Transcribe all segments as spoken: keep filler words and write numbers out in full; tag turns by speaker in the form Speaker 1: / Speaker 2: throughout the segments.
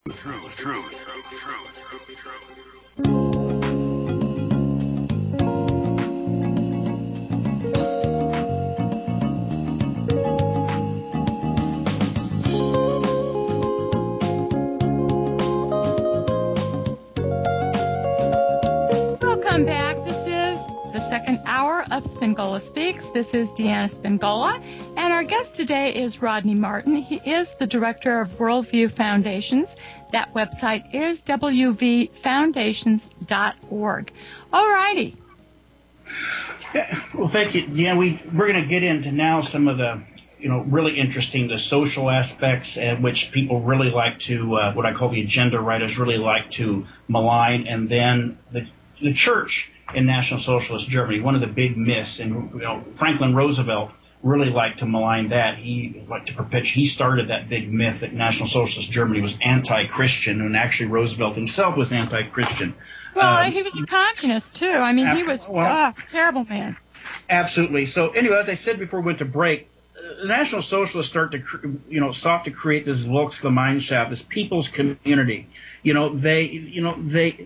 Speaker 1: truth, truth, truth, truth, truth.
Speaker 2: Welcome back. This is the second hour of Spingola Speaks. This is Deanna Spingola, and our guest today is Rodney Martin. He is the director of Worldview Foundations. That website is w v foundations dot org. All righty.
Speaker 3: Well, thank you, Deanna. We, we're going to get into now some of the, you know, really interesting, the social aspects at which people really like to, uh, what I call the agenda writers really like to malign, and then the the church in National Socialist Germany, one of the big myths, and you know, Franklin Roosevelt really liked to malign that. He liked to perpetuate. He started that big myth that National Socialist Germany was anti-Christian, and actually Roosevelt himself was anti-Christian.
Speaker 2: Well,
Speaker 3: Um,
Speaker 2: he was a communist too. I mean, he was
Speaker 3: well,
Speaker 2: uh, a terrible man.
Speaker 3: Absolutely. So anyway, as I said before we went to break, the National Socialists start to, you know, sought to create this Volksgemeinschaft, this people's community. You know, they, you know, they,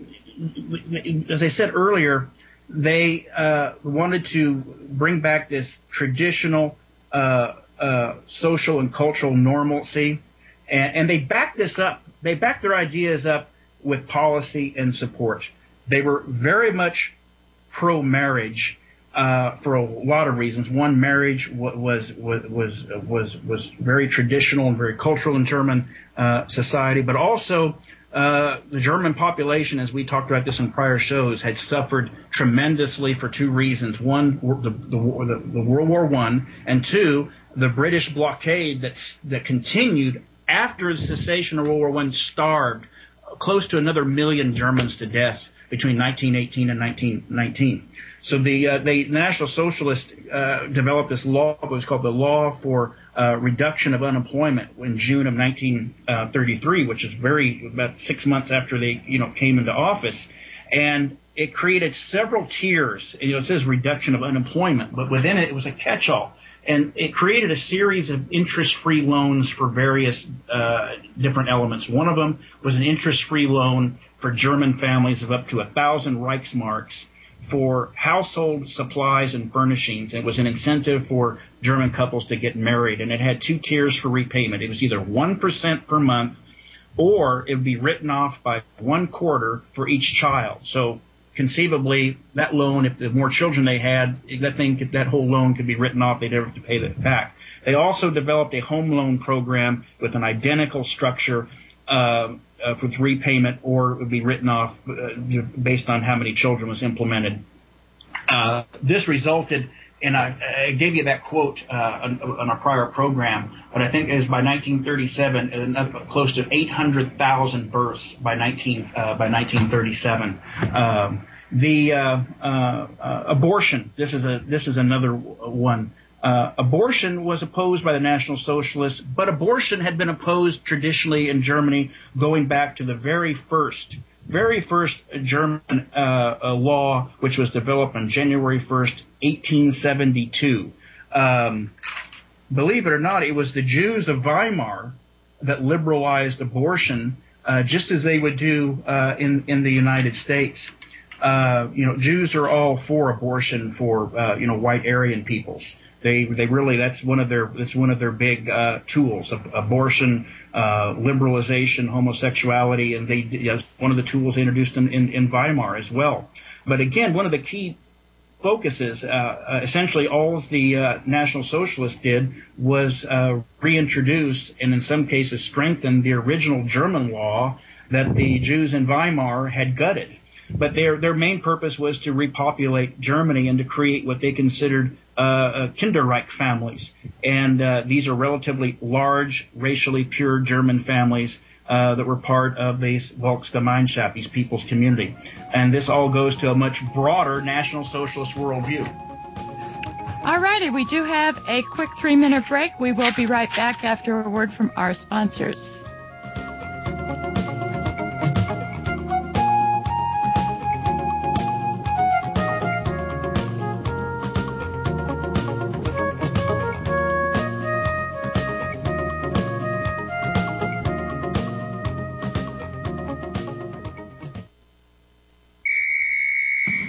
Speaker 3: as I said earlier, they uh, wanted to bring back this traditional uh, uh, social and cultural normalcy, and, and they backed this up. They backed their ideas up with policy and support. They were very much pro-marriage. Uh, for a lot of reasons. One, marriage was was was was was very traditional and very cultural in German uh, society, but also uh, the German population, as we talked about this in prior shows, had suffered tremendously for two reasons: one, the the, the, the World War One, and two, the British blockade that that continued after the cessation of World War One, starved close to another million Germans to death between nineteen eighteen and nineteen nineteen. So the, uh, the National Socialists uh, developed this law, what was called the Law for uh, Reduction of Unemployment, in June of nineteen thirty-three, which is very about six months after they, you know, came into office, and it created several tiers. You know, it says reduction of unemployment, but within it, it was a catch-all, and it created a series of interest-free loans for various uh, different elements. One of them was an interest-free loan for German families of up to a thousand Reichsmarks for household supplies and furnishings. It was an incentive for German couples to get married, and it had two tiers for repayment. It was either one percent per month, or it would be written off by one quarter for each child. So conceivably, that loan, if the more children they had, that thing, could, that whole loan could be written off. They'd never have to pay that back. They also developed a home loan program with an identical structure uh, uh, with repayment, or it would be written off uh, based on how many children was implemented. Uh, this resulted in, I, I gave you that quote uh, on, on our prior program, but I think it was by nineteen thirty-seven, uh, close to eight hundred thousand births by nineteen uh, by nineteen thirty-seven. Um, the uh, uh, uh, abortion. This is a this is another one. Uh, abortion was opposed by the National Socialists, but abortion had been opposed traditionally in Germany going back to the very first, very first German uh, uh, law, which was developed on January first, eighteen seventy-two. Um, believe it or not, it was the Jews of Weimar that liberalized abortion, uh, just as they would do uh, in in the United States. Uh, you know, Jews are all for abortion for uh, you know white Aryan peoples. They they really that's one of their that's one of their big uh, tools: abortion, uh, liberalization, homosexuality, and they you know, one of the tools they introduced in, in, in Weimar as well. But again, one of the key focuses, uh, uh, essentially, all the uh, National Socialists did was uh, reintroduce and in some cases strengthen the original German law that the Jews in Weimar had gutted. But their their main purpose was to repopulate Germany and to create what they considered uh, uh, Kinderreich families. And uh, these are relatively large, racially pure German families uh, that were part of these Volksgemeinschaft, these people's community. And this all goes to a much broader National Socialist worldview.
Speaker 2: All righty, we do have a quick three-minute break. We will be right back after a word from our sponsors.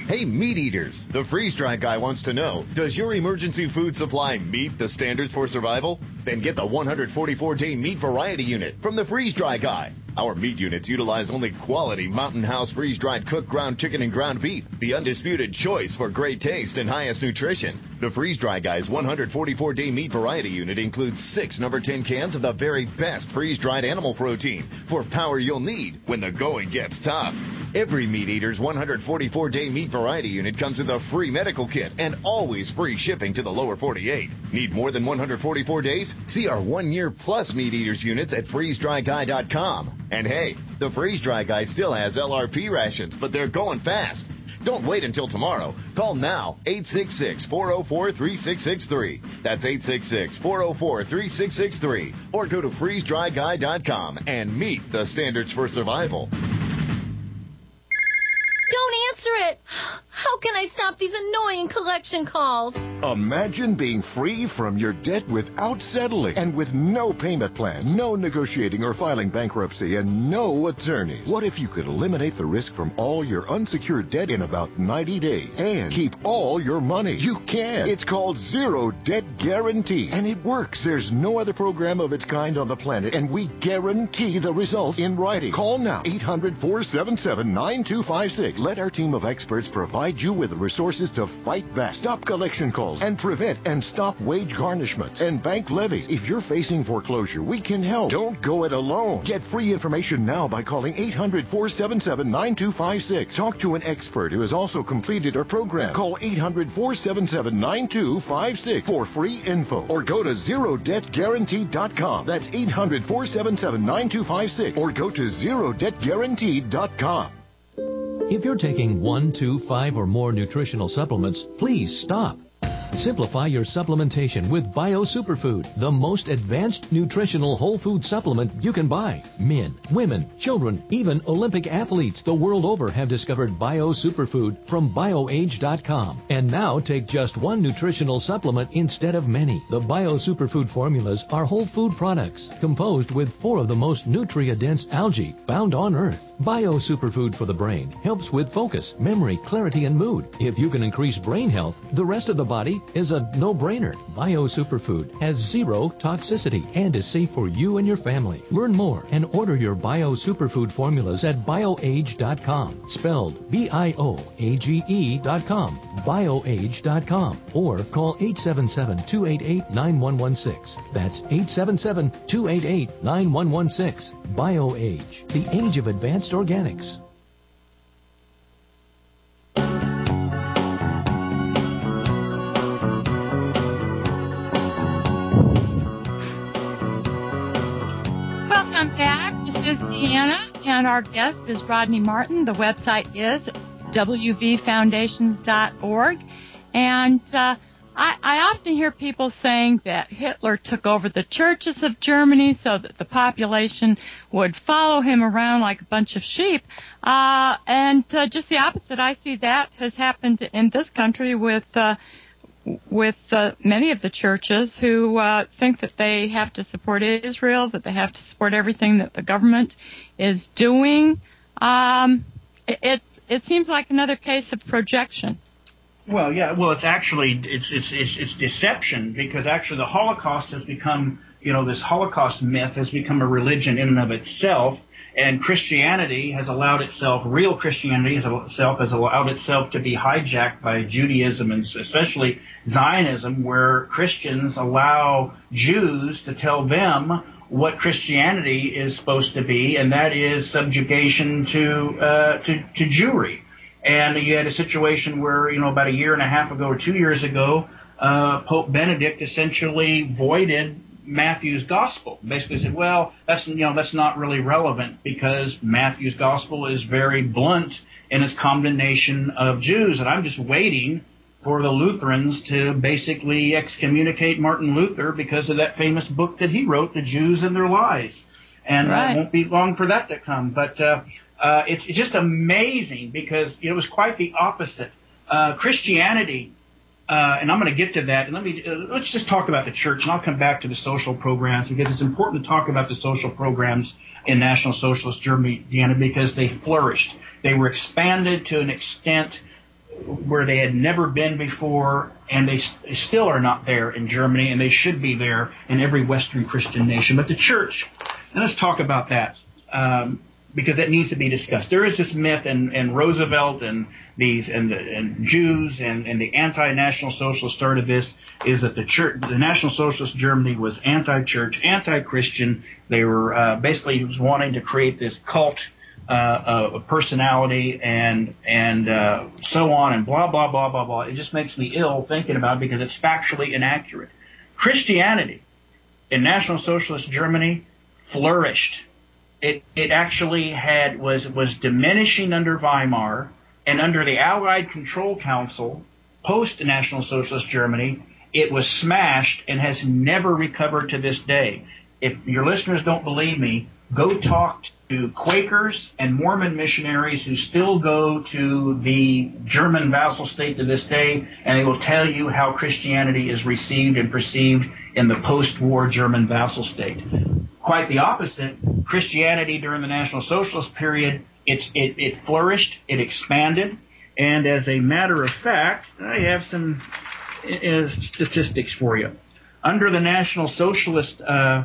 Speaker 4: Hey, meat eaters, the freeze-dry guy wants to know, does your emergency food supply meet the standards for survival? Then get the one hundred forty-four day meat variety unit from the freeze-dry guy. Our meat units utilize only quality Mountain House freeze-dried cooked ground chicken and ground beef, the undisputed choice for great taste and highest nutrition. The freeze-dry guy's one hundred forty-four day meat variety unit includes six number ten cans of the very best freeze-dried animal protein for power you'll need when the going gets tough. Every meat eater's one hundred forty-four day meat variety unit comes with a free medical kit and always free shipping to the lower forty-eight. Need more than one hundred forty-four days? See our one-year plus meat eaters units at freeze dry guy dot com. And hey, the freeze-dry guy still has L R P rations, but they're going fast. Don't wait until tomorrow. Call now, eight six six, four oh four, three six six three. That's eight six six, four oh four, three six six three. Or go to freeze dry guy dot com and meet the standards for survival.
Speaker 5: Don't answer it. How can I stop these annoying collection calls?
Speaker 6: Imagine being free from your debt without settling and with no payment plan, no negotiating or filing bankruptcy, and no attorneys. What if you could eliminate the risk from all your unsecured debt in about ninety days and keep all your money? You can. It's called Zero Debt Guarantee, and it works. There's no other program of its kind on the planet, and we guarantee the results in writing. Call now, eight hundred, four seven seven, nine two five six. Let our team of experts provide you with the resources to fight back, stop collection calls, and prevent and stop wage garnishments and bank levies. If you're facing foreclosure, we can help. Don't go it alone. Get free information now by calling eight hundred, four seven seven, nine two five six. Talk to an expert who has also completed our program. Call eight hundred, four seven seven, nine two five six for free info, or go to zero debt guarantee dot com. That's eight hundred, four seven seven, nine two five six, or go to zero debt guarantee dot com.
Speaker 7: If you're taking one, two, five, or more nutritional supplements, please stop. Simplify your supplementation with Bio Superfood, the most advanced nutritional whole food supplement you can buy. Men, women, children, even Olympic athletes the world over have discovered Bio Superfood from bio age dot com. And now take just one nutritional supplement instead of many. The Bio Superfood formulas are whole food products composed with four of the most nutrient-dense algae found on Earth. Bio Superfood for the brain helps with focus, memory, clarity, and mood. If you can increase brain health, the rest of the body is a no-brainer. Bio Superfood has zero toxicity and is safe for you and your family. Learn more and order your Bio Superfood formulas at bio age dot com, spelled B I O A G E dot com, bio age dot com, or call eight seven seven, two eight eight, nine one one six. That's eight seven seven, two eight eight, nine one one six. BioAge, the age of advanced organics.
Speaker 2: Welcome back. This is Deanna, and our guest is Rodney Martin. The website is w v foundations dot org. And uh, I, I often hear people saying that Hitler took over the churches of Germany so that the population would follow him around like a bunch of sheep. Uh, and uh, just the opposite, I see that has happened in this country with uh, with uh, many of the churches who uh, think that they have to support Israel, that they have to support everything that the government is doing. Um, it, it's, it seems like another case of projection.
Speaker 3: Well, yeah. Well, it's actually it's it's it's, it's deception, because actually the Holocaust has become, you know, this Holocaust myth has become a religion in and of itself, and Christianity has allowed itself, real Christianity has itself has allowed itself to be hijacked by Judaism and especially Zionism, where Christians allow Jews to tell them what Christianity is supposed to be, and that is subjugation to uh, to, to Jewry. And you had a situation where, you know, about a year and a half ago or two years ago, uh, Pope Benedict essentially voided Matthew's gospel. Basically said, well, that's, you know, that's not really relevant because Matthew's gospel is very blunt in its condemnation of Jews. And I'm just waiting for the Lutherans to basically excommunicate Martin Luther because of that famous book that he wrote, The Jews and Their Lies. And right. uh, it won't be long for that to come. But uh, uh, it's, it's just amazing because it was quite the opposite. Uh, Christianity, uh, and I'm going to get to that. And let me uh, let's just talk about the church, and I'll come back to the social programs because it's important to talk about the social programs in National Socialist Germany, Deanna, because they flourished. They were expanded to an extent where they had never been before, and they, they still are not there in Germany, and they should be there in every Western Christian nation. But the church, and let's talk about that, um, because it needs to be discussed. There is this myth, and, and Roosevelt and these and the and Jews and, and the anti-National Socialists started this, is that the church, the National Socialist Germany was anti-church, anti-Christian. They were uh, basically was wanting to create this cult uh, of personality and and uh, so on and blah blah blah blah blah. It just makes me ill thinking about it because it's factually inaccurate. Christianity in National Socialist Germany flourished. It it actually had was was diminishing under Weimar, and under the Allied Control Council, post-National Socialist Germany, it was smashed and has never recovered to this day. If your listeners don't believe me, go talk to Quakers and Mormon missionaries who still go to the German vassal state to this day, and they will tell you how Christianity is received and perceived in the post-war German vassal state. Quite the opposite. Christianity during the National Socialist period, it's, it, it flourished, it expanded, and as a matter of fact, I have some uh, statistics for you. Under the National Socialist uh,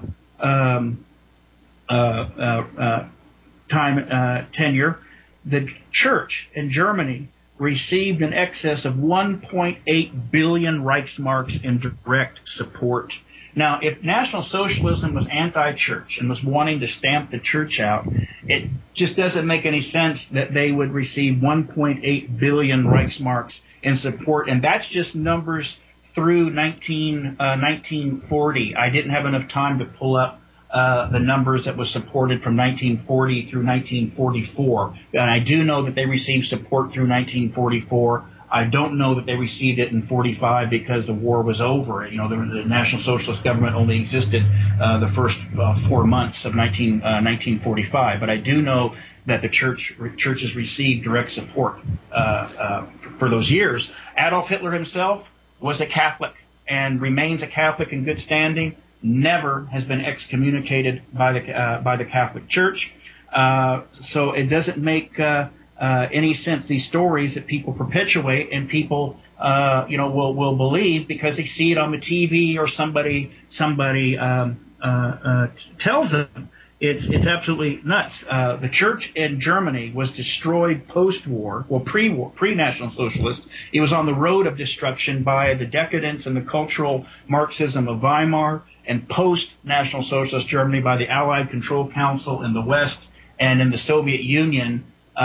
Speaker 3: um, uh, uh, uh, time uh, tenure, the church in Germany received in excess of one point eight billion Reichsmarks in direct support. Now, if National Socialism was anti-church and was wanting to stamp the church out, it just doesn't make any sense that they would receive one point eight billion Reichsmarks in support, and that's just numbers through nineteen, uh, nineteen forty. I didn't have enough time to pull up uh, the numbers that was supported from nineteen forty through nineteen forty-four, and I do know that they received support through nineteen forty-four. I don't know that they received it in forty-five because the war was over. You know, the, the National Socialist government only existed uh, the first uh, four months of nineteen, uh, nineteen forty-five. But I do know that the church churches received direct support uh, uh, for those years. Adolf Hitler himself was a Catholic and remains a Catholic in good standing. Never has been excommunicated by the uh, by the Catholic Church. Uh, so it doesn't make uh, Uh, any sense, these stories that people perpetuate and people, uh, you know, will will believe because they see it on the T V or somebody somebody um, uh, uh, tells them. It's it's absolutely nuts. Uh, the church in Germany was destroyed post-war, well, pre-war, pre-National Socialist. It was on the road of destruction by the decadence and the cultural Marxism of Weimar, and post-National Socialist Germany by the Allied Control Council in the West and in the Soviet Union. Uh,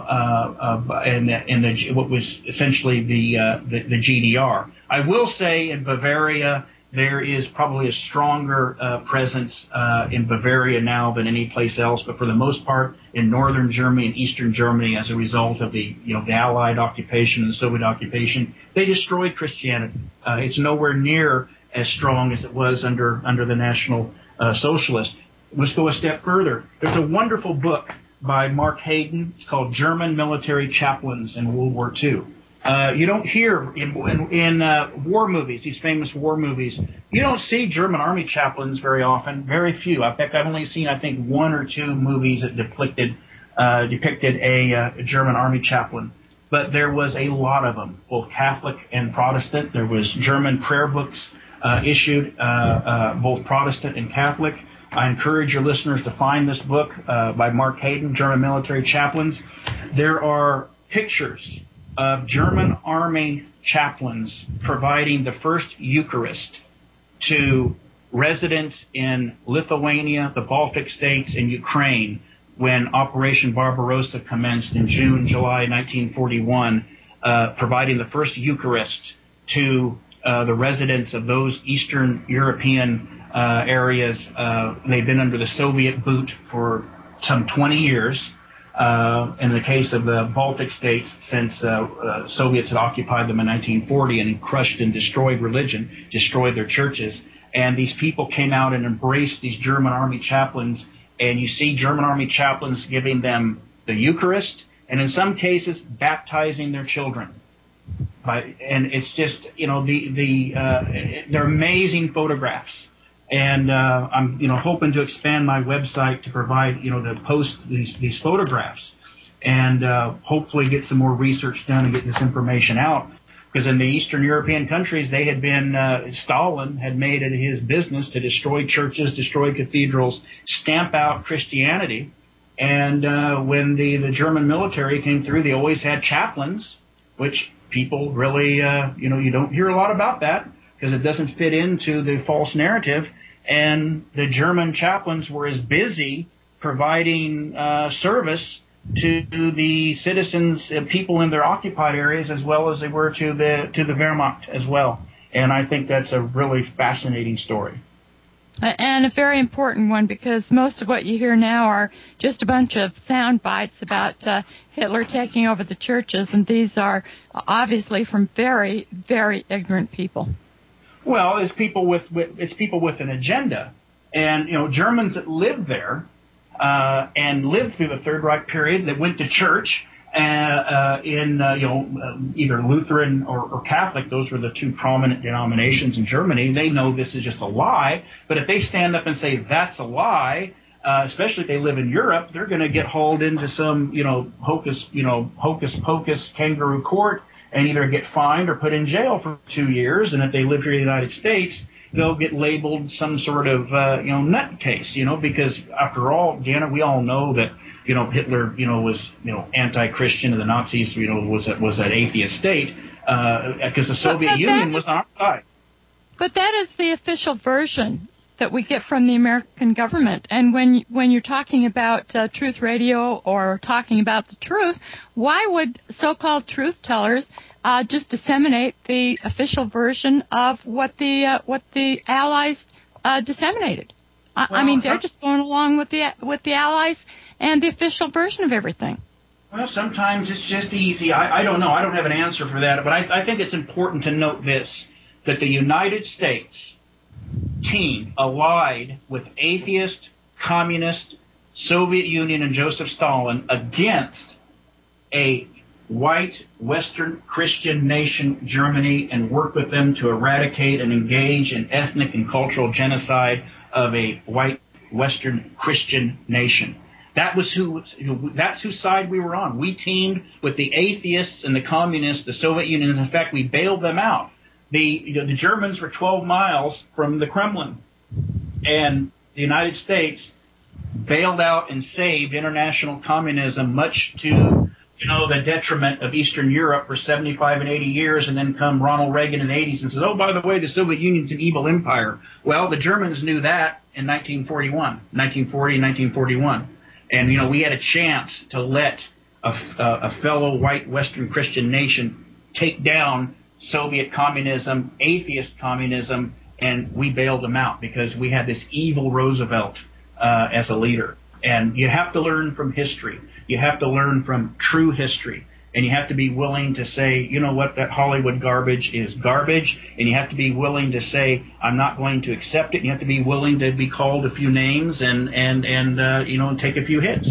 Speaker 3: uh, uh, in, the, in the, what was essentially the, uh, the the G D R. I will say in Bavaria there is probably a stronger uh, presence uh, in Bavaria now than any place else, but for the most part in northern Germany and eastern Germany, as a result of the you know the Allied occupation and the Soviet occupation, they destroyed Christianity. Uh, it's nowhere near as strong as it was under under the National uh, Socialists. Let's go a step further. There's a wonderful book by Mark Hayden. It's called German Military Chaplains in World War Two. Uh, you don't hear in, in, in uh, war movies, these famous war movies, you don't see German army chaplains very often, very few. In fact, I've only seen, I think, one or two movies that depicted, uh, depicted a, uh, a German army chaplain. But there was a lot of them, both Catholic and Protestant. There was German prayer books uh, issued, uh, uh, both Protestant and Catholic. I encourage your listeners to find this book uh, by Mark Hayden, German Military Chaplains. There are pictures of German Army chaplains providing the first Eucharist to residents in Lithuania, the Baltic states, and Ukraine when Operation Barbarossa commenced in June, July nineteen forty-one, uh, providing the first Eucharist to uh, the residents of those Eastern European Uh, areas. Uh, they've been under the Soviet boot for some twenty years. Uh, in the case of the Baltic states, since uh, uh, Soviets had occupied them in nineteen forty and crushed and destroyed religion, destroyed their churches. And these people came out and embraced these German army chaplains. And you see German army chaplains giving them the Eucharist, and in some cases baptizing their children. By, and it's just, you know, the the uh, they're amazing photographs. And uh, I'm, you know, hoping to expand my website to provide, you know, to post these these photographs. and uh, hopefully get some more research done and get this information out. Because in the Eastern European countries, they had been, uh, Stalin had made it his business to destroy churches, destroy cathedrals, stamp out Christianity. And uh, when the, the German military came through, they always had chaplains, which people really, uh, you know, you don't hear a lot about that because it doesn't fit into the false narrative. And the German chaplains were as busy providing uh, service to the citizens, uh, people in their occupied areas, as well as they were to the to the Wehrmacht as well. And I think that's a really fascinating story.
Speaker 2: And a very important one, because most of what you hear now are just a bunch of sound bites about uh, Hitler taking over the churches, and these are obviously from very, very ignorant people.
Speaker 3: Well, it's people with, with it's people with an agenda, and you know Germans that lived there. Uh, and lived through the Third Reich period. That went to church uh, uh, in uh, you know uh, either Lutheran or, or Catholic. Those were the two prominent denominations in Germany. They know this is just a lie. But if they stand up and say that's a lie, uh, especially if they live in Europe, they're going to get hauled into some you know hocus you know hocus pocus kangaroo court and either get fined or put in jail for two years. And if they live here in the United States, they'll get labeled some sort of, uh, you know, nutcase, you know, because after all, Deanna, we all know that, you know, Hitler, you know, was, you know, anti-Christian and the Nazis, you know, was that was that atheist state, uh, because the Soviet but, but Union was on our side.
Speaker 2: But that is the official version that we get from the American government. And when when you're talking about uh, Truth Radio or talking about the truth, why would so-called truth tellers uh, just disseminate the official version of what the uh, what the Allies uh, disseminated? I, well, I mean, they're just going along with the with the Allies and the official version of everything.
Speaker 3: Well, sometimes it's just easy. I, I don't know. I don't have an answer for that. But I, I think it's important to note this, that the United States team allied with atheist, communist, Soviet Union and Joseph Stalin against a white Western Christian nation, Germany, and worked with them to eradicate and engage in ethnic and cultural genocide of a white Western Christian nation. That was who. That's whose side we were on. We teamed with the atheists and the communists, the Soviet Union. And in fact, we bailed them out. The you know, the Germans were twelve miles from the Kremlin, and the United States bailed out and saved international communism, much to you know the detriment of Eastern Europe for seventy-five and eighty years, and then come Ronald Reagan in the eighties and says, "Oh, by the way, the Soviet Union's an evil empire." Well, the Germans knew that in nineteen forty-one, nineteen forty, and nineteen forty-one, and you know we had a chance to let a, a fellow white Western Christian nation take down Soviet communism, atheist communism, and we bailed them out because we had this evil Roosevelt uh, as a leader. And you have to learn from history. You have to learn from true history. And you have to be willing to say, you know what, that Hollywood garbage is garbage. And you have to be willing to say, I'm not going to accept it. You have to be willing to be called a few names and, and, and uh, you know, take a few hits.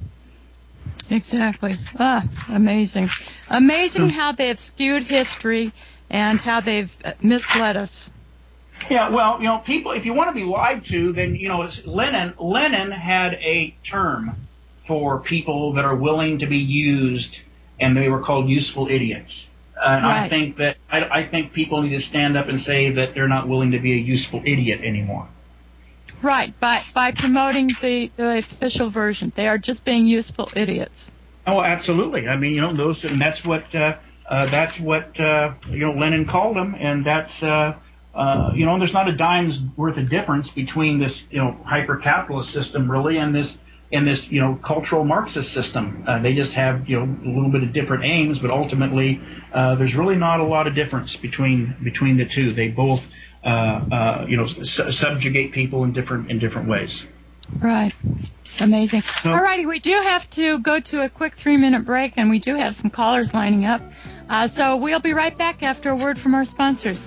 Speaker 2: Exactly. Ah, amazing. Amazing how they've skewed history and how they've misled us.
Speaker 3: Yeah, well, you know, people, if you want to be lied to, then, you know, it's Lenin, Lenin had a term for people that are willing to be used, and they were called useful idiots. And right. I think that, I, I think people need to stand up and say that they're not willing to be a useful idiot anymore.
Speaker 2: Right, by by promoting the, the official version. They are just being useful idiots.
Speaker 3: Oh, absolutely. I mean, you know, those, and that's what, uh, uh, that's what, uh, you know, Lenin called them, and that's, uh, uh, you know, there's not a dime's worth of difference between this, you know, hyper-capitalist system, really, and this, and this, you know, cultural Marxist system. Uh, they just have, you know, a little bit of different aims, but ultimately, uh, there's really not a lot of difference between, between the two. They both, Uh, uh, you know, su- subjugate people in different in different ways.
Speaker 2: Right. Amazing. So, all righty, we do have to go to a quick three-minute break, and we do have some callers lining up. Uh, so we'll be right back after a word from our sponsors.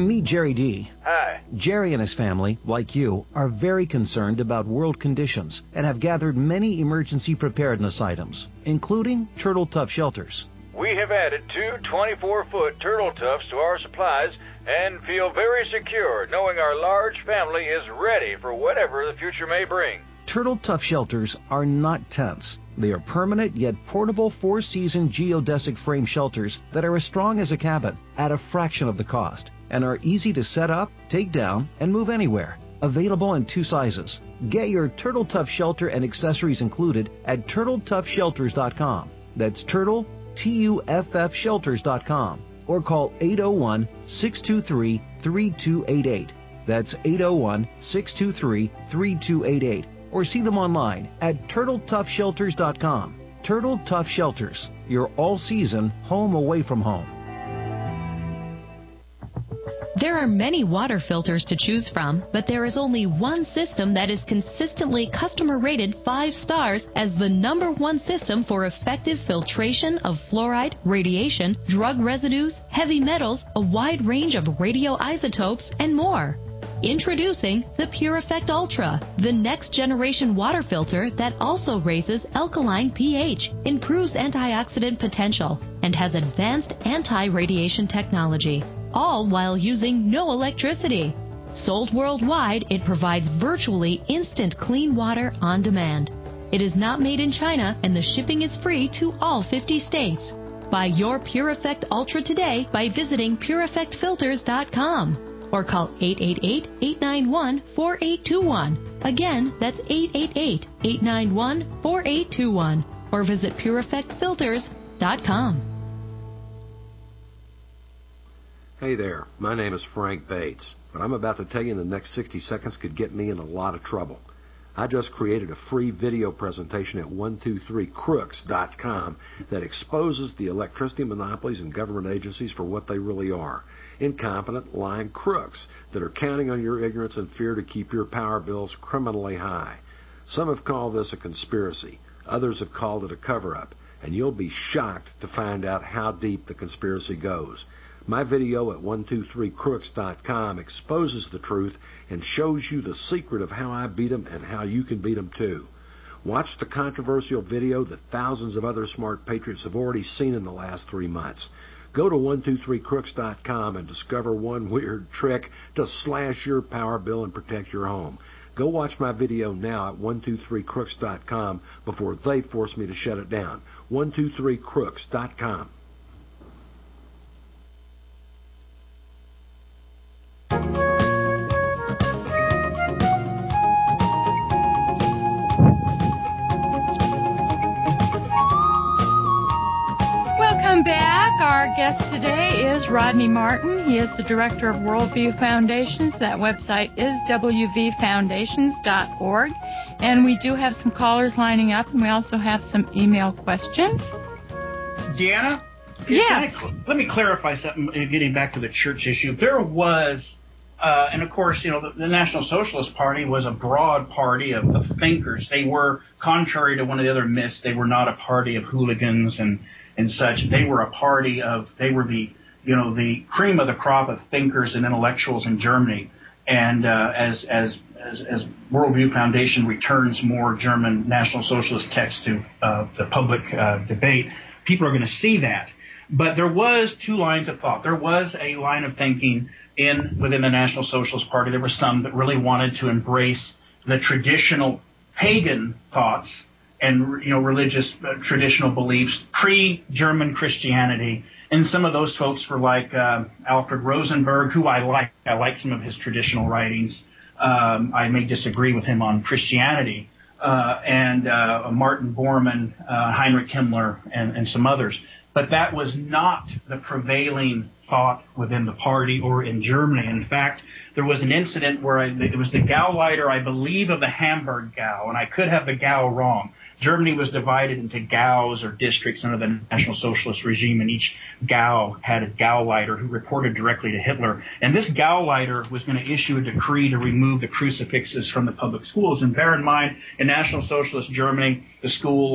Speaker 8: Meet Jerry D.
Speaker 9: Hi.
Speaker 8: Jerry and his family, like you, are very concerned about world conditions and have gathered many emergency preparedness items, including Turtle Tough shelters.
Speaker 9: We have added two twenty-four foot Turtle Toughs to our supplies and feel very secure knowing our large family is ready for whatever the future may bring.
Speaker 8: Turtle Tough shelters are not tents. They are permanent yet portable four-season geodesic frame shelters that are as strong as a cabin at a fraction of the cost and are easy to set up, take down, and move anywhere. Available in two sizes. Get your Turtle Tough shelter and accessories included at turtle tough shelters dot com. That's Turtle, T U F F shelters dot com. Or call eight oh one, six two three, three two eight eight. That's eight oh one, six two three, three two eight eight. Or see them online at turtle tough shelters dot com. Turtle Tough Shelters, your all-season home away from home.
Speaker 10: There are many water filters to choose from, but there is only one system that is consistently customer rated five stars as the number one system for effective filtration of fluoride, radiation, drug residues, heavy metals, a wide range of radioisotopes, and more. Introducing the Pure Effect Ultra, the next generation water filter that also raises alkaline pH, improves antioxidant potential, and has advanced anti-radiation technology, all while using no electricity. Sold worldwide, it provides virtually instant clean water on demand. It is not made in China, and the shipping is free to all fifty states. Buy your Pure Effect Ultra today by visiting pure effect filters dot com. Or call eight eight eight, eight nine one, four eight two one. Again, that's eight eight eight, eight nine one, four eight two one. Or visit pure effect filters dot com.
Speaker 11: Hey there, my name is Frank Bates. What I'm about to tell you in the next sixty seconds could get me in a lot of trouble. I just created a free video presentation at one two three crooks dot com that exposes the electricity monopolies and government agencies for what they really are. Incompetent, lying crooks that are counting on your ignorance and fear to keep your power bills criminally high. Some have called this a conspiracy. Others have called it a cover-up. And you'll be shocked to find out how deep the conspiracy goes. My video at one two three crooks dot com exposes the truth and shows you the secret of how I beat them and how you can beat them too. Watch the controversial video that thousands of other smart patriots have already seen in the last three months. Go to one two three crooks dot com and discover one weird trick to slash your power bill and protect your home. Go watch my video now at one two three crooks dot com before they force me to shut it down. one two three crooks dot com.
Speaker 2: Welcome back. Our guest today is Rodney Martin. He is the director of Worldview Foundations. That website is w v foundations dot org. And we do have some callers lining up, and we also have some email questions.
Speaker 3: Deanna?
Speaker 2: Yeah.
Speaker 3: Let me clarify something, getting back to the church issue. There was, uh, and of course, you know, the, the National Socialist Party was a broad party of, of thinkers. They were, contrary to one of the other myths, they were not a party of hooligans and and such. They were a party of, they were the, you know, the cream of the crop of thinkers and intellectuals in Germany. And uh, as, as as as Worldview Foundation returns more German National Socialist texts to uh, the public uh, debate, people are going to see that. But there was two lines of thought. There was a line of thinking in within the National Socialist Party. There were some that really wanted to embrace the traditional pagan thoughts and, you know, religious uh, traditional beliefs, pre-German Christianity. And some of those folks were like uh, Alfred Rosenberg, who I like. I like some of his traditional writings. Um, I may disagree with him on Christianity. Uh, and uh, Martin Bormann, uh, Heinrich Himmler, and, and some others. But that was not the prevailing thought within the party or in Germany. In fact, there was an incident where I, it was the Gauleiter, I believe, of the Hamburg Gau, and I could have the Gau wrong. Germany was divided into Gaus or districts under the National Socialist regime, and each Gau had a Gauleiter who reported directly to Hitler. And this Gauleiter was going to issue a decree to remove the crucifixes from the public schools. And bear in mind, in National Socialist Germany, the schools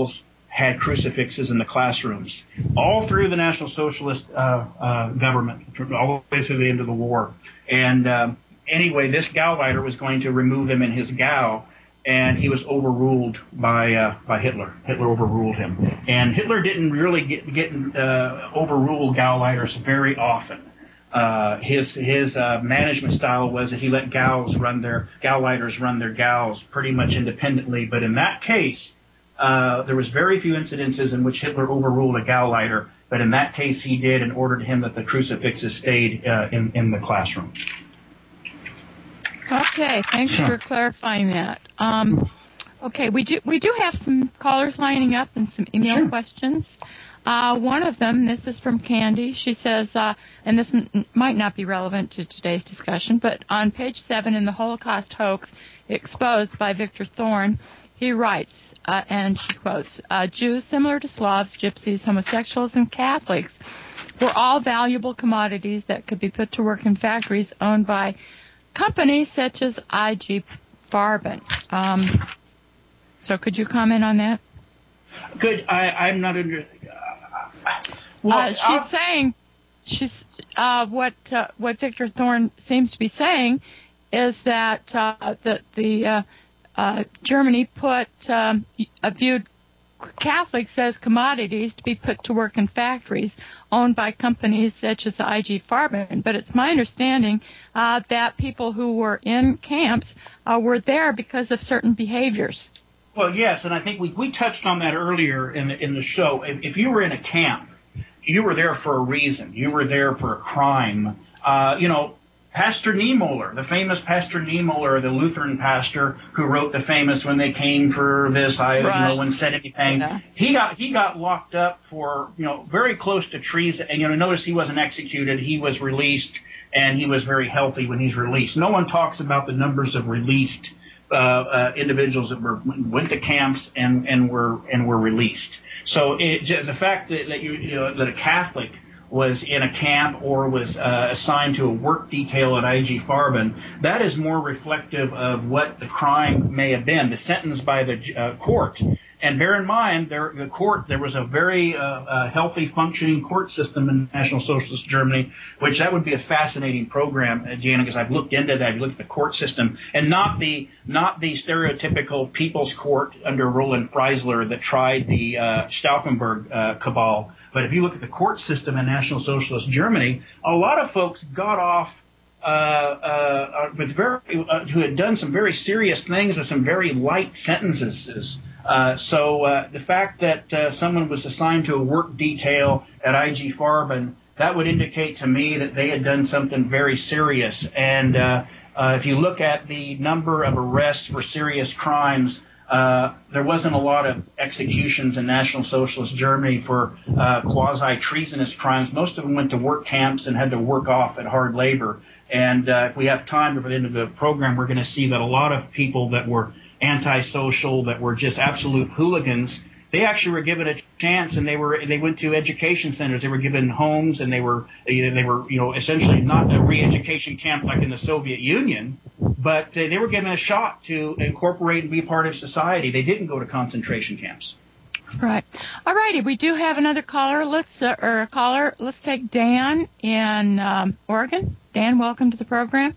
Speaker 3: had crucifixes in the classrooms, all through the National Socialist uh, uh, government, all the way through the end of the war. And um, anyway, this Gauleiter was going to remove him in his Gau, and he was overruled by uh, by Hitler. Hitler overruled him, and Hitler didn't really get get uh, overrule Gauleiters very often. Uh, his his uh, management style was that he let Gaus run their Gauleiters run their Gaus pretty much independently. But in that case, uh, there was very few incidences in which Hitler overruled a Gauleiter. But in that case, he did and ordered him that the crucifixes stayed uh, in in the classroom.
Speaker 2: Okay, thanks for clarifying that. Um, okay, we do we do have some callers lining up and some email sure. questions. Uh, one of them, this is from Candy. She says, uh, and this m- might not be relevant to today's discussion, but on page seven in the Holocaust Hoax Exposed by Victor Thorne, he writes, uh, and she quotes, uh, Jews similar to Slavs, Gypsies, homosexuals, and Catholics were all valuable commodities that could be put to work in factories owned by companies such as I G Farben. Um, so could you comment on that?
Speaker 3: Good. I, I'm not under...
Speaker 2: Well, uh, she's I'll, saying, she's uh, what uh, what Victor Thorne seems to be saying is that uh, the the uh, uh, Germany put um, viewed Catholics as commodities to be put to work in factories owned by companies such as I G Farben. But it's my understanding uh, that people who were in camps uh, were there because of certain behaviors.
Speaker 3: Well, yes, and I think we, we touched on that earlier in the, in the show. If, if you were in a camp, you were there for a reason. You were there for a crime. Uh, you know, Pastor Niemöller, the famous Pastor Niemöller, the Lutheran pastor who wrote the famous "When They Came for This, I right. you know, when said anything." Yeah. He got he got locked up for you know very close to treason. And you know, notice he wasn't executed. He was released, and he was very healthy when he's released. No one talks about the numbers of released Uh, uh, individuals that were went to camps and, and were and were released. So it, the fact that, that you, you know that a Catholic was in a camp or was uh, assigned to a work detail at I G Farben, that is more reflective of what the crime may have been, the sentence by the uh, court. And bear in mind, there, the court, there was a very uh, uh, healthy, functioning court system in National Socialist Germany, which that would be a fascinating program, uh, Deanna, because I've looked into that. I've looked at the court system, and not the not the stereotypical people's court under Roland Freisler that tried the uh, Stauffenberg uh, cabal. But if you look at the court system in National Socialist Germany, a lot of folks got off uh, uh, with very uh, who had done some very serious things with some very light sentences. Uh, so uh, the fact that uh, someone was assigned to a work detail at I G Farben, that would indicate to me that they had done something very serious. And uh, uh, if you look at the number of arrests for serious crimes, uh, there wasn't a lot of executions in National Socialist Germany for uh, quasi-treasonous crimes. Most of them went to work camps and had to work off at hard labor. And uh, if we have time before the end of the program, we're going to see that a lot of people that were antisocial, that were just absolute hooligans, they actually were given a chance, and they were they went to education centers. They were given homes, and they were they were you know essentially not a re-education camp like in the Soviet Union, but they were given a shot to incorporate and be part of society. They didn't go to concentration camps.
Speaker 2: Right. All righty. We do have another caller. Let's uh, or a caller. Let's take Dan in um, Oregon. Dan, welcome to the program.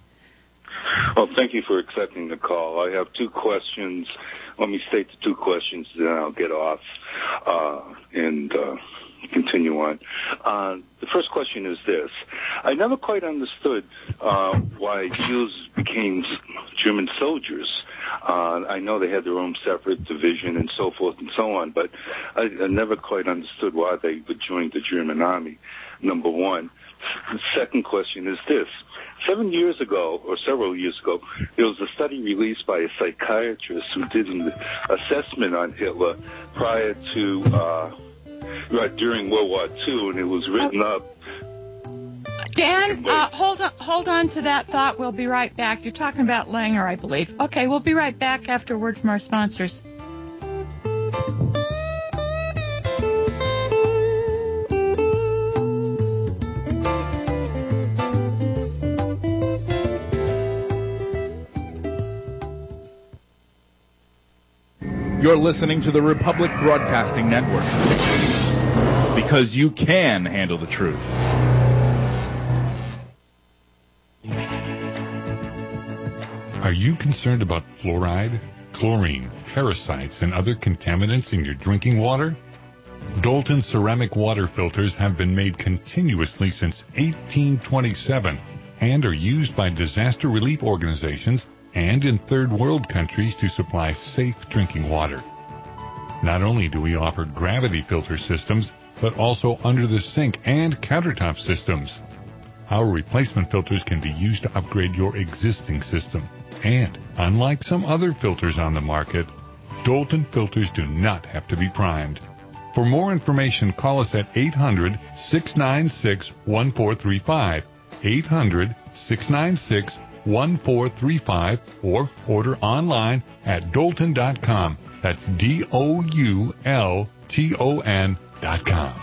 Speaker 12: Well, thank you for accepting the call. I have two questions. Let me state the two questions, then I'll get off uh, and uh, continue on. Uh, the first question is this. I never quite understood uh, why Jews became German soldiers. Uh, I know they had their own separate division and so forth and so on, but I, I never quite understood why they would join the German army, number one. The second question is this. Seven years ago, or several years ago, there was a study released by a psychiatrist who did an assessment on Hitler prior to, uh, right, during World War Two, and it was written up.
Speaker 2: Dan, uh, hold on, hold on to that thought. We'll be right back. You're talking about Langer, I believe. Okay, we'll be right back after a word from our sponsors.
Speaker 13: You're listening to the Republic Broadcasting Network. Because you can handle the truth.
Speaker 14: Are you concerned about fluoride, chlorine, parasites, and other contaminants in your drinking water? Dalton ceramic water filters have been made continuously since eighteen twenty-seven and are used by disaster relief organizations and in third world countries to supply safe drinking water. Not only do we offer gravity filter systems, but also under the sink and countertop systems. Our replacement filters can be used to upgrade your existing system. And unlike some other filters on the market, Dalton filters do not have to be primed. For more information, call us at eight hundred, six nine six, one four three five, eight hundred, six nine six, one four three five, or order online at Dalton dot com. That's D O U L T O N dot com.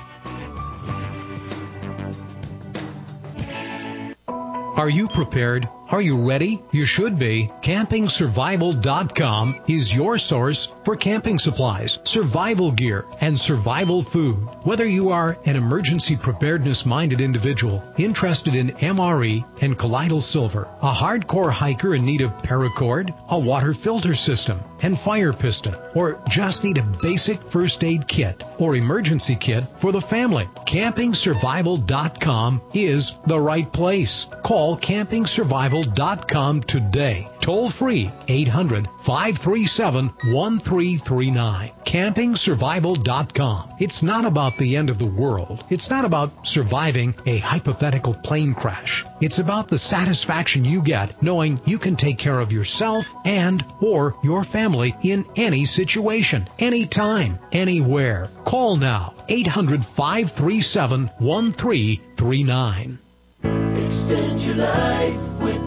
Speaker 15: Are you prepared? Are you ready? You should be. Camping Survival dot com is your source for camping supplies, survival gear, and survival food. Whether you are an emergency preparedness-minded individual interested in M R E and colloidal silver, a hardcore hiker in need of paracord, a water filter system, and fire piston, or just need a basic first aid kit or emergency kit for the family, Camping Survival dot com is the right place. Call Camping Survival dot com today. Toll free eight hundred, five three seven, one three three nine. Camping Survival dot com. It's not about the end of the world. It's not about surviving a hypothetical plane crash. It's about the satisfaction you get knowing you can take care of yourself and or your family in any situation, anytime, anywhere. Call now. eight hundred, five three seven, one three three nine.
Speaker 16: Extend your life with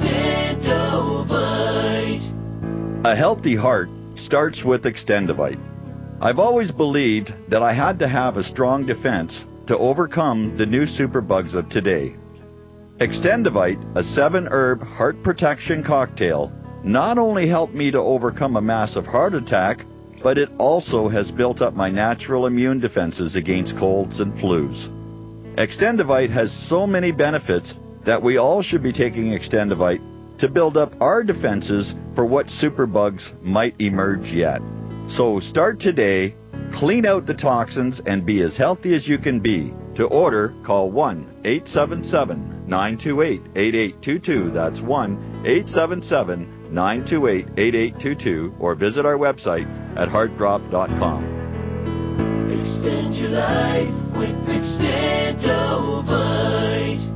Speaker 16: Extendovite.
Speaker 17: A healthy heart starts with Extendovite. I've always believed that I had to have a strong defense to overcome the new superbugs of today. Extendovite, a seven-herb heart protection cocktail, not only helped me to overcome a massive heart attack, but it also has built up my natural immune defenses against colds and flus. Extendovite has so many benefits that we all should be taking Extendovite to build up our defenses for what superbugs might emerge yet. So start today, clean out the toxins, and be as healthy as you can be. To order, call one eight seven seven, nine two eight, eight eight two two. That's one eight seven seven, nine two eight, eight eight two two, or visit our website at heart drop dot com.
Speaker 16: Extend your life with Extendovite.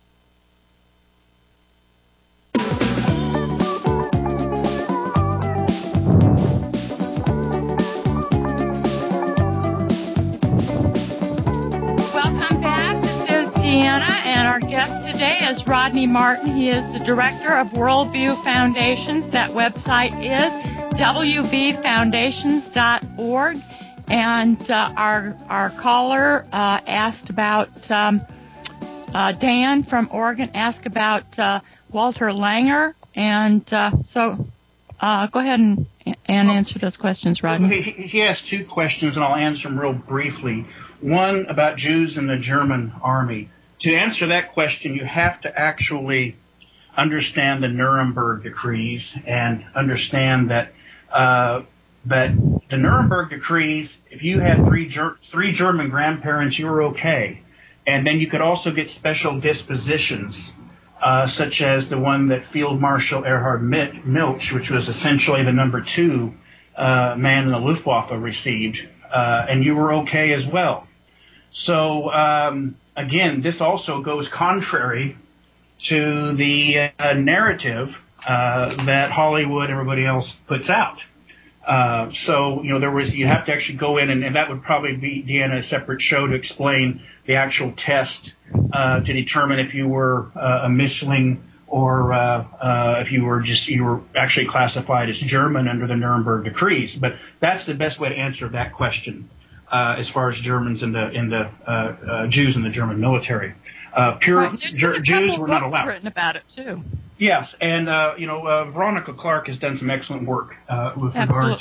Speaker 2: Welcome back. This is Deanna, and our guest today is Rodney Martin. He is the director of Worldview Foundations. That website is w v foundations dot org. And uh, our our caller uh, asked about, um, uh, Dan from Oregon asked about uh, Walter Langer. And uh, so uh, go ahead and, and answer those questions, Rodney.
Speaker 3: He, he asked two questions, and I'll answer them real briefly. One about Jews in the German army. To answer that question, you have to actually understand the Nuremberg decrees and understand that uh, that the Nuremberg decrees, if you had three ger- three German grandparents, you were okay. And then you could also get special dispositions, uh, such as the one that Field Marshal Erhard Milch, which was essentially the number two uh, man in the Luftwaffe, received, uh, and you were okay as well. So, um, again, this also goes contrary to the uh, narrative uh, that Hollywood and everybody else puts out. Uh, so, you know, there was, you have to actually go in, and, and that would probably be, Deanna, a separate show to explain the actual test uh, to determine if you were uh, a Mischling or uh, uh, if you were just, you were actually classified as German under the Nuremberg decrees. But that's the best way to answer that question uh, as far as Germans and the, in the uh, uh, Jews in the German military. Uh, pure
Speaker 2: right.
Speaker 3: Jer- Jews were not allowed.
Speaker 2: Written about it too.
Speaker 3: Yes, and uh, you know, uh, Veronica Clark has done some excellent work uh, with
Speaker 2: Absolutely.
Speaker 3: regard to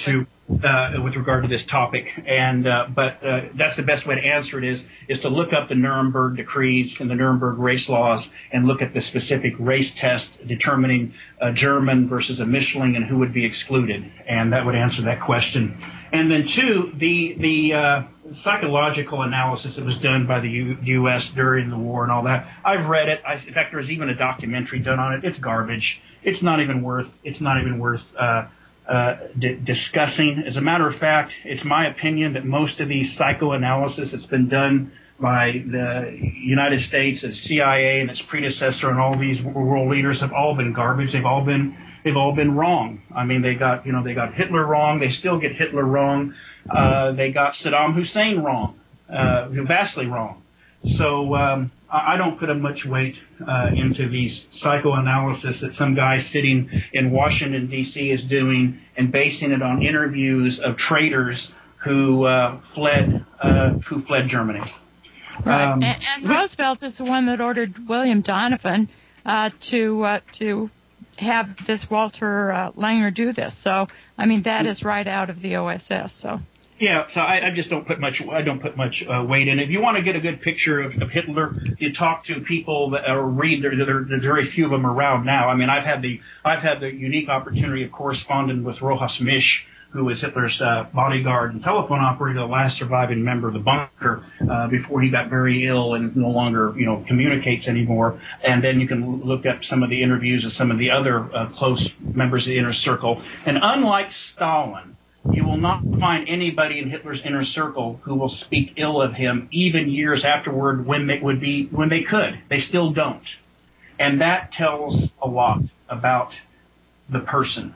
Speaker 3: uh, with regard to this topic. And uh, but uh, that's the best way to answer it is is to look up the Nuremberg decrees and the Nuremberg race laws and look at the specific race test determining a German versus a Mischling and who would be excluded. And that would answer that question. And then two, the the uh, psychological analysis that was done by the U- U.S. during the war and all that. I've read it. I, in fact, there's even a documentary done on it. It's garbage. It's not even worth. It's not even worth uh, uh, d- discussing. As a matter of fact, it's my opinion that most of the psychoanalysis that's been done by the United States, the C I A, and its predecessor, and all these world leaders have all been garbage. They've all been they've all been wrong. I mean, they got you know they got Hitler wrong. They still get Hitler wrong. Uh, they got Saddam Hussein wrong, uh, vastly wrong. So um, I don't put much weight uh, into these psychoanalysis that some guy sitting in Washington, D C is doing and basing it on interviews of traitors who uh, fled uh, who fled Germany.
Speaker 2: Right,
Speaker 3: Um,
Speaker 2: and, and Roosevelt is the one that ordered William Donovan uh, to uh, to have this Walter uh, Langer do this. So, I mean, that is right out of the O S S. So.
Speaker 3: Yeah, so I, I just don't put much. I don't put much uh, weight in it. If you want to get a good picture of, of Hitler, you talk to people that, or read. There, there, there's very few of them around now. I mean, I've had the I've had the unique opportunity of corresponding with Rojas Misch, who was Hitler's uh, bodyguard and telephone operator, the last surviving member of the bunker, uh, before he got very ill and no longer, you know, communicates anymore. And then you can look up some of the interviews of some of the other uh, close members of the inner circle. And unlike Stalin, you will not find anybody in Hitler's inner circle who will speak ill of him, even years afterward, when they would be when they could. They still don't, and that tells a lot about the person.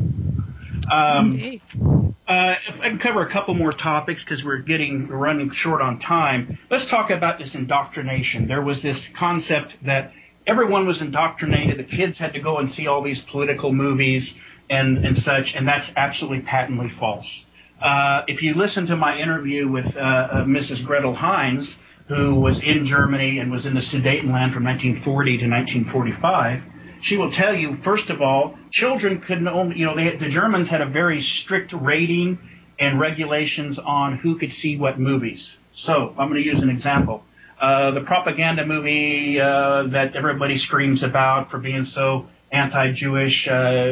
Speaker 3: Um, uh, if I can cover a couple more topics because we're getting we're running short on time. Let's talk about this indoctrination. There was this concept that everyone was indoctrinated. The kids had to go and see all these political movies and, and such, and that's absolutely patently false. Uh, if you listen to my interview with uh, uh, Missus Gretel Heinz, who was in Germany and was in the Sudetenland from nineteen forty to nineteen forty-five, she will tell you, first of all, children couldn't only, you know, they, the Germans had a very strict rating and regulations on who could see what movies. So I'm going to use an example. Uh, the propaganda movie uh, that everybody screams about for being so anti-Jewish, uh,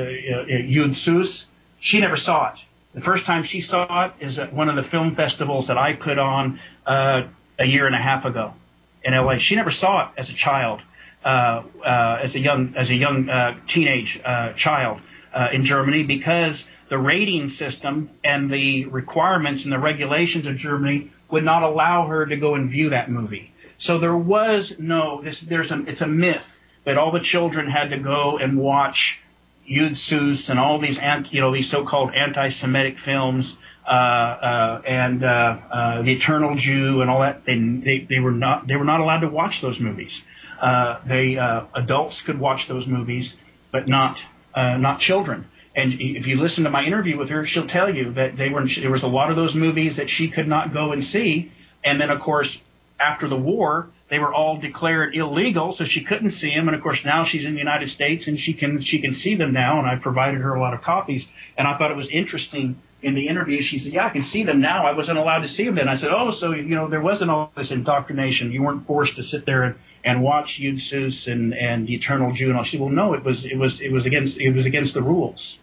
Speaker 3: Yud Sus, she never saw it. The first time she saw it is at one of the film festivals that I put on uh, a year and a half ago in L A. She never saw it as a child. Uh, uh, as a young as a young uh, teenage uh, child uh, in Germany, because the rating system and the requirements and the regulations of Germany would not allow her to go and view that movie. So there was no this. There's a it's a myth that all the children had to go and watch Yud Sus and all these anti, you know these so-called anti-Semitic films uh, uh, and uh, uh, the Eternal Jew and all that. They, they they were not they were not allowed to watch those movies. Uh, they uh, adults could watch those movies, but not uh, not children. And if you listen to my interview with her, she'll tell you that they were there was a lot of those movies that she could not go and see. And then, of course, after the war, they were all declared illegal, so she couldn't see them. And of course, now she's in the United States and she can she can see them now. And I provided her a lot of copies. And I thought it was interesting. In the interview, she said, yeah, I can see them now. I wasn't allowed to see them then. I said, oh, so, you know, there wasn't all this indoctrination. You weren't forced to sit there and, and watch Yud Sus and, and the Eternal Jew and all. She said, well, no, it was, it was, it was against, it was against the rules.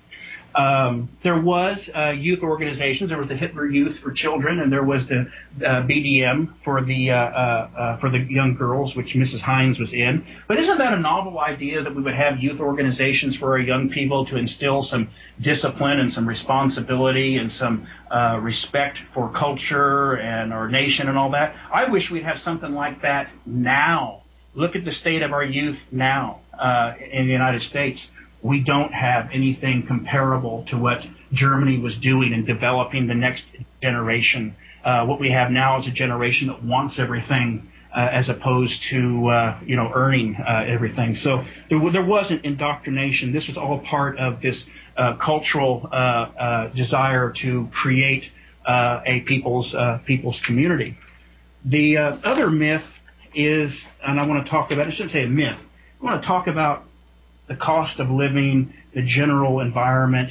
Speaker 3: Um, there was uh, youth organizations. There was the Hitler Youth for Children, and there was the uh, B D M for the uh, uh, uh, for the young girls, which Missus Heinz was in. But isn't that a novel idea that we would have youth organizations for our young people to instill some discipline and some responsibility and some uh, respect for culture and our nation and all that? I wish we'd have something like that now. Look at the state of our youth now uh, in the United States. We don't have anything comparable to what Germany was doing in developing the next generation. Uh, what we have now is a generation that wants everything uh, as opposed to, uh, you know, earning uh, everything. So there, there wasn't indoctrination. This was all part of this uh, cultural uh, uh, desire to create uh, a people's uh, people's community. The uh, other myth is, and I want to talk about, I shouldn't say a myth, I want to talk about the cost of living, the general environment,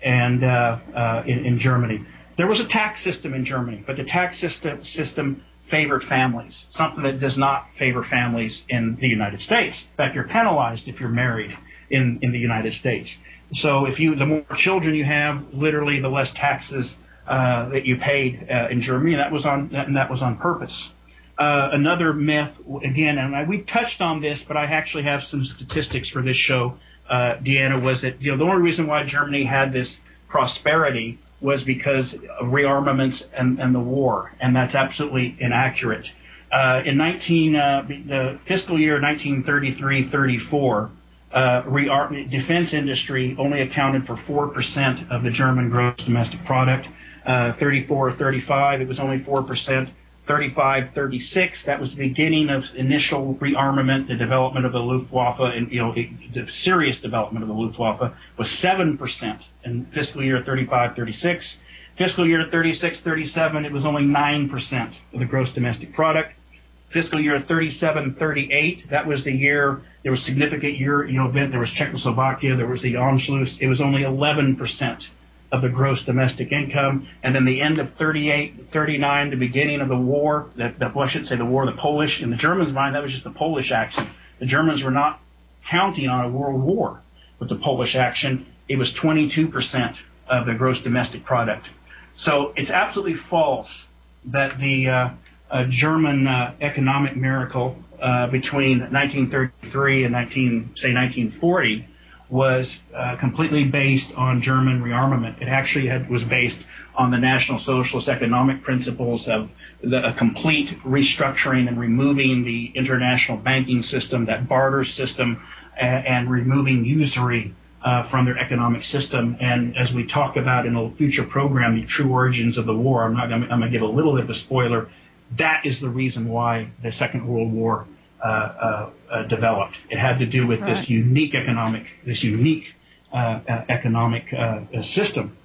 Speaker 3: and uh, uh, in, in Germany. There was a tax system in Germany, but the tax system system favored families, something that does not favor families in the United States. In fact, you're penalized if you're married in, in the United States. So if you, the more children you have, literally the less taxes uh, that you paid uh, in Germany, and that was on and that was on purpose. Uh, another myth, again, and I, we touched on this, but I actually have some statistics for this show, uh, Deanna, was that you know the only reason why Germany had this prosperity was because of rearmaments and, and the war, and that's absolutely inaccurate. Uh, in nineteen, uh, the fiscal year nineteen thirty-three thirty-four, uh, rearm- defense industry only accounted for four percent of the German gross domestic product. Uh, thirty-four thirty-five, it was only four percent. thirty-five thirty-six, that was the beginning of initial rearmament, the development of the Luftwaffe, and you know the, the serious development of the Luftwaffe was seven percent in fiscal year thirty-five thirty-six. Fiscal year thirty-six thirty-seven, it was only nine percent of the gross domestic product. Fiscal year thirty-seven thirty-eight, that was the year there was significant year you know event. There was Czechoslovakia, there was the Anschluss. It was only eleven percent of the gross domestic income. And then the end of thirty-eight, thirty-nine, the beginning of the war, that, that well, I shouldn't say the war, the Polish, in the Germans' mind, that was just the Polish action. The Germans were not counting on a world war with the Polish action. It was twenty-two percent of the gross domestic product. So it's absolutely false that the uh, uh, German uh, economic miracle uh, between nineteen thirty-three and nineteen, say nineteen forty was uh, completely based on German rearmament. It actually had, was based on the National Socialist economic principles of the, a complete restructuring and removing the international banking system, that barter system, and, and removing usury uh, from their economic system. And as we talk about in a future program, the true origins of the war, I'm not. I'm, I'm going to give a little bit of a spoiler. That is the reason why the Second World War Uh, uh, uh, developed. It had to do with
Speaker 2: Right.
Speaker 3: this unique economic, this unique uh, uh, economic uh, system.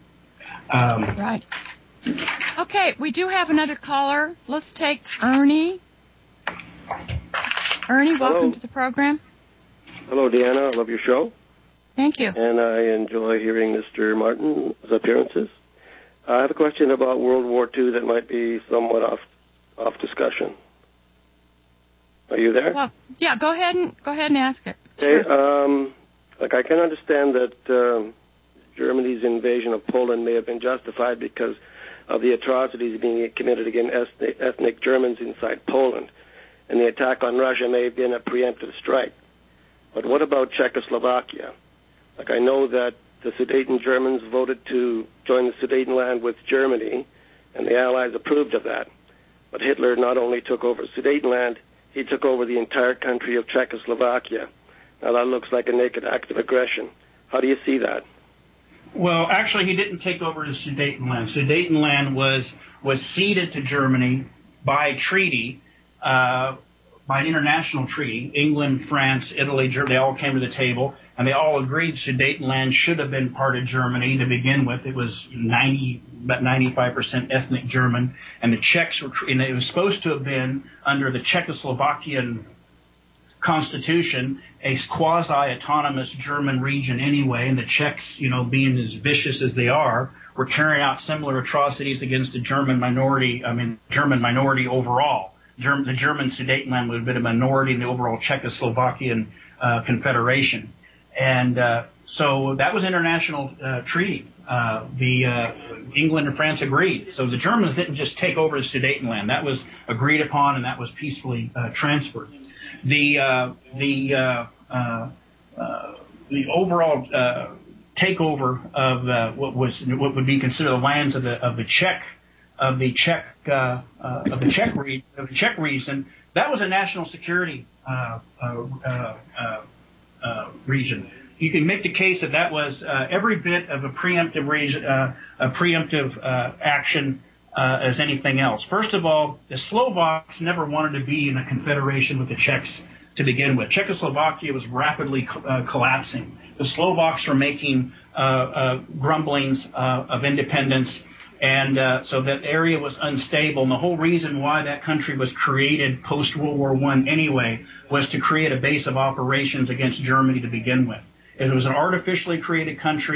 Speaker 3: Um,
Speaker 2: right. Okay, we do have another caller. Let's take Ernie. Ernie, welcome
Speaker 18: Hello.
Speaker 2: to the program.
Speaker 18: Hello, Deanna. I love your show.
Speaker 2: Thank you.
Speaker 18: And I enjoy hearing Mister Martin's appearances. I have a question about World War Two that might be somewhat off off discussion. Are you there?
Speaker 2: Well, yeah, go ahead and go ahead and ask it.
Speaker 18: Okay.
Speaker 2: Sure.
Speaker 18: Um, like I can understand that um, Germany's invasion of Poland may have been justified because of the atrocities being committed against ethnic, ethnic Germans inside Poland, and the attack on Russia may have been a preemptive strike. But what about Czechoslovakia? Like I know that the Sudeten Germans voted to join the Sudetenland with Germany, and the Allies approved of that. But Hitler not only took over Sudetenland, he took over the entire country of Czechoslovakia. Now that looks like a naked act of aggression. How do you see that?
Speaker 3: Well, actually, he didn't take over the Sudetenland. Sudetenland was was ceded to Germany by treaty, uh, by an international treaty. England, France, Italy, Germany, they all came to the table, and they all agreed Sudetenland should have been part of Germany to begin with. It was ninety, about ninety-five percent ethnic German, and the Czechs were, and it was supposed to have been under the Czechoslovakian constitution, a quasi-autonomous German region anyway, and the Czechs, you know, being as vicious as they are, were carrying out similar atrocities against the German minority, I mean, German minority overall. German, the German Sudetenland would have been a minority in the overall Czechoslovakian uh, confederation. And uh, so that was international uh, treaty. Uh, the uh, England and France agreed. So the Germans didn't just take over the Sudetenland. That was agreed upon, and that was peacefully uh, transferred. The uh, the uh, uh, uh, the overall uh, takeover of uh, what was what would be considered the lands of the of the Czech of the Czech uh, uh, of the Czech re- of the Czech region, that was a national security uh, uh, uh, uh, uh, region. You can make the case that that was uh, every bit of a preemptive region, uh, a preemptive uh, action uh, as anything else. First of all, the Slovaks never wanted to be in a confederation with the Czechs to begin with. Czechoslovakia was rapidly co- uh, collapsing. The Slovaks were making uh, uh, grumblings uh, of independence, and uh, so that area was unstable. And the whole reason why that country was created post-World War One anyway was to create a base of operations against Germany to begin with. It was an artificially created country.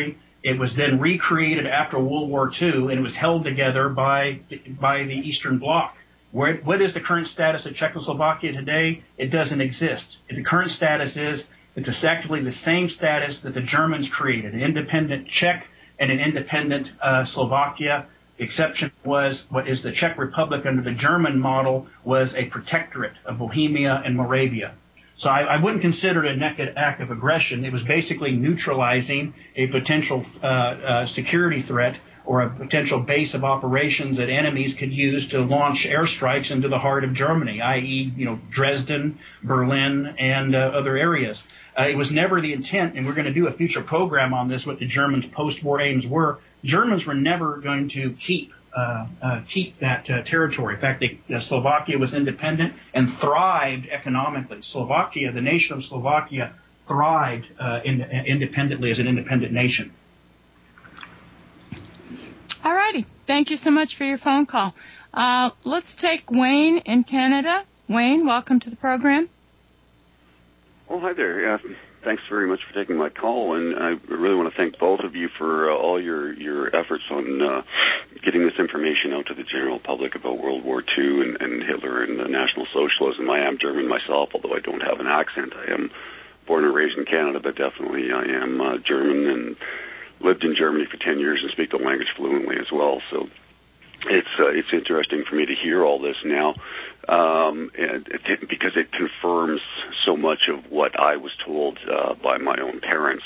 Speaker 3: It was then recreated after World War Two, and it was held together by by the Eastern Bloc. Where, what is the current status of Czechoslovakia today? It doesn't exist. The current status is it's effectively the same status that the Germans created, an independent Czech and an independent uh, Slovakia. The exception was what is the Czech Republic under the German model was a protectorate of Bohemia and Moravia. So I, I wouldn't consider it a naked act of aggression. It was basically neutralizing a potential uh, uh, security threat or a potential base of operations that enemies could use to launch airstrikes into the heart of Germany, that is, you know, Dresden, Berlin, and uh, other areas. Uh, it was never the intent, and we're going to do a future program on this, what the Germans' post-war aims were. Germans were never going to keep uh, uh, keep that uh, territory. In fact, they, uh, Slovakia was independent and thrived economically. Slovakia, the nation of Slovakia, thrived uh, in, uh, independently as an independent nation.
Speaker 2: All righty. Thank you so much for your phone call. Uh, let's take Wayne in Canada. Wayne, welcome to the program.
Speaker 19: Oh, hi there. Yeah, thanks very much for taking my call, and I really want to thank both of you for uh, all your, your efforts on uh, getting this information out to the general public about World War Two and, and Hitler and the National Socialism. I am German myself, although I don't have an accent. I am born and raised in Canada, but definitely I am uh, German and lived in Germany for ten years and speak the language fluently as well. So it's uh, it's interesting for me to hear all this now. Um, and it, because it confirms so much of what I was told uh, by my own parents,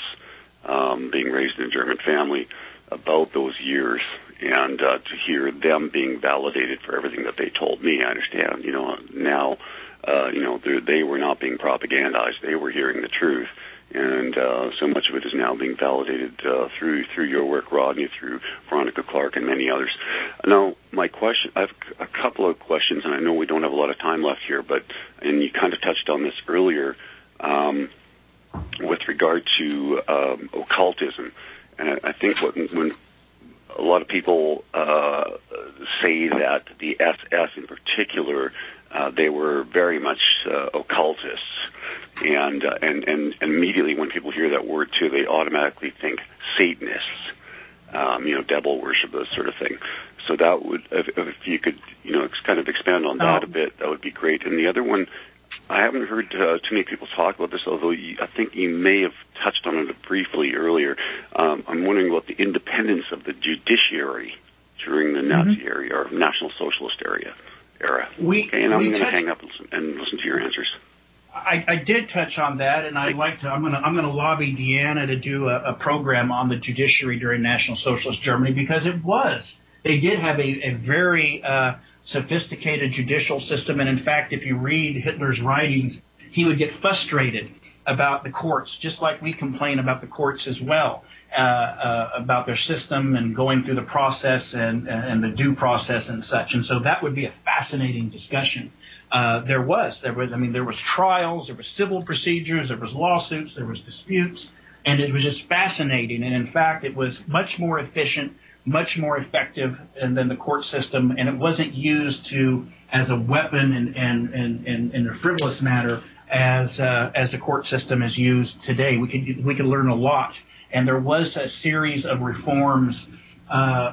Speaker 19: um, being raised in a German family, about those years, and uh, to hear them being validated for everything that they told me. I understand, you know, now, uh, you know, they were not being propagandized; they were hearing the truth. And uh, so much of it is now being validated uh, through through your work, Rodney, through Veronica Clark, and many others. Now, my question, I have a couple of questions, and I know we don't have a lot of time left here, but and you kind of touched on this earlier um, with regard to um, occultism. And I think what, when a lot of people uh, say that the S S in particular, uh, they were very much uh, occultists. And, uh, and and and immediately when people hear that word too, they automatically think Satanists, um, you know, devil worship, this sort of thing. So that would, if, if you could, you know, kind of expand on that a bit, that would be great. And the other one, I haven't heard uh, too many people talk about this, although you, I think you may have touched on it briefly earlier. Um, I'm wondering about the independence of the judiciary during the Nazi mm-hmm. era or National Socialist era. Era.
Speaker 3: We,
Speaker 19: okay, and I'm
Speaker 3: we
Speaker 19: going to
Speaker 3: touch-
Speaker 19: hang up and listen, and listen to your answers.
Speaker 3: I, I did touch on that, and I'd like to. I'm going to. I'm going to lobby Deanna to do a, a program on the judiciary during National Socialist Germany because it was. They did have a, a very uh, sophisticated judicial system, and in fact, if you read Hitler's writings, he would get frustrated about the courts, just like we complain about the courts as well, uh, uh, about their system and going through the process and and the due process and such. And so that would be a fascinating discussion. Uh, there was, there was, I mean, there was trials, there was civil procedures, there was lawsuits, there was disputes, and it was just fascinating. And in fact, it was much more efficient, much more effective than the court system, and it wasn't used to as a weapon and and and, and in a frivolous manner as uh, as the court system is used today. We could we could learn a lot, and there was a series of reforms. Uh,